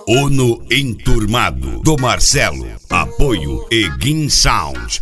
Ono Enturmado, do Marcelo. Apoio Egin Sound.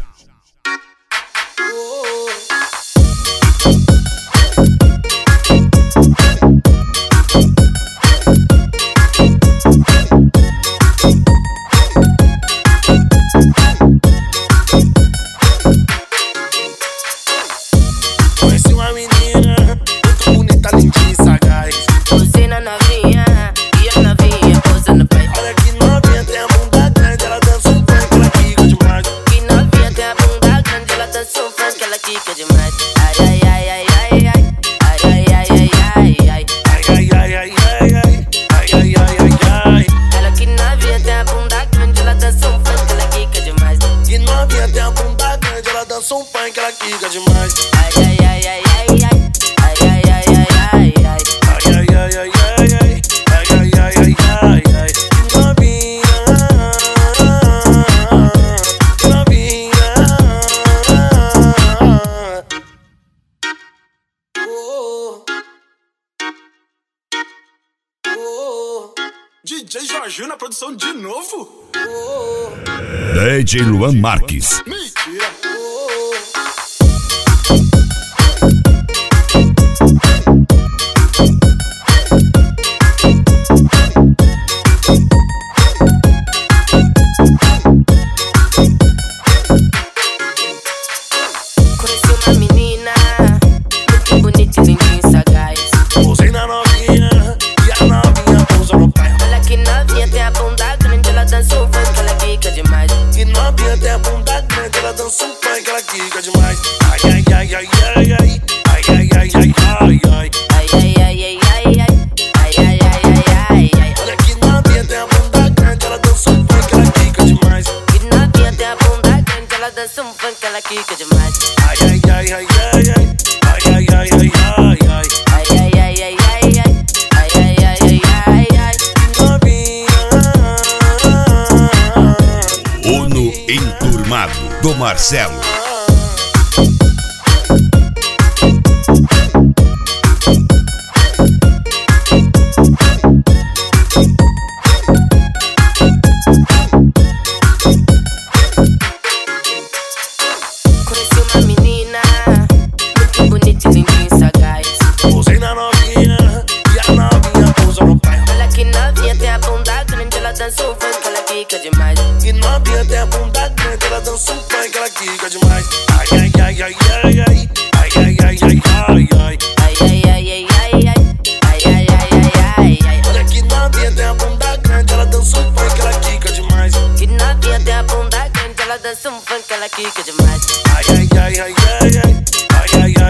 Conheci uma menina muito bonita, lindinha e sagaz. Você na novinha e a novinha posando pra trás. Olha que novinha, tem a bunda grande, ela dança um funk, ela quica demais. Que novinha tem a bunda grande, ela dança um funk, ela quica demais. Ai, ai, ai, ai, ai, ai. Ai, ai, ai, ai, ai, ai. Ai, ai, ai, ai, ai, ai. Ai, ai, ai, ai, ai. Ela que novinha tem a bunda grande, ela dança um funk, ela quica demais. Que novinha, tem a bunda grande, ela dança um funk, ela quica demais. Ai, ai, ai, ai, ai, ai. Ai, ai, ai, ai, ai, ai. Ai, ai, ai, ai, ai, ai. Ai, ai, ai, ai, ai, ai. Que novinha, que novinha. Oh, oh, DJ Jorginho na produção de novo? DJ Luan Marques. Mentira! Conheci uma menina muito bonita e lindinha e sagaz. Pousei na novinha e a novinha pousa no pé. Olha que novinha tem a bunda grande, ela dança um funk, ela quica demais. Que novinha, tem a bunda grande, ela dança um funk, ela quica demais. Ai, ai, ai, ai, ai, ai. Ai, ai, ai, ai, ai, ai. Ai, ai, ai, ai, ai, ai. Ai, ai, ai, ai, ai, ai. Olha que novinha, tem a bunda grande, ela dança um funk, ela quica demais. Que novinha tem a bunda grande, ela dança um funk, ela quica demais. Ai, ai, ai, ai, ai, ai. Ai, ai, ai, ai, ai, ai. Ai, ai, ai, ai, ai, ai. Ai, ai, ai, ai, ai, ai. Que novinha. Ono Enturmado, do Marcelo. Conheci uma menina muito bonita e lindinha e sagaz. Pousei na novinha e a novinha pousa no pé. Olha que novinha tem a bunda grande, ela dança um funk, ela quica demais. Que novinha, tem a bunda grande, ela dança um funk, ela quica demais. Ai, ai, ai, ai, ai, ai. Ai, ai, ai, ai, ai, ai. Ai, ai, ai, ai, ai, ai. Ai, ai, ai, ai, ai, ai. Olha que novinha, tem a bunda grande, ela dança um funk, ela quica demais. Que novinha tem a bunda grande, ela dança um funk, ela quica demais. Ai, ai, ai, ai, ai, ai. Ai, ai,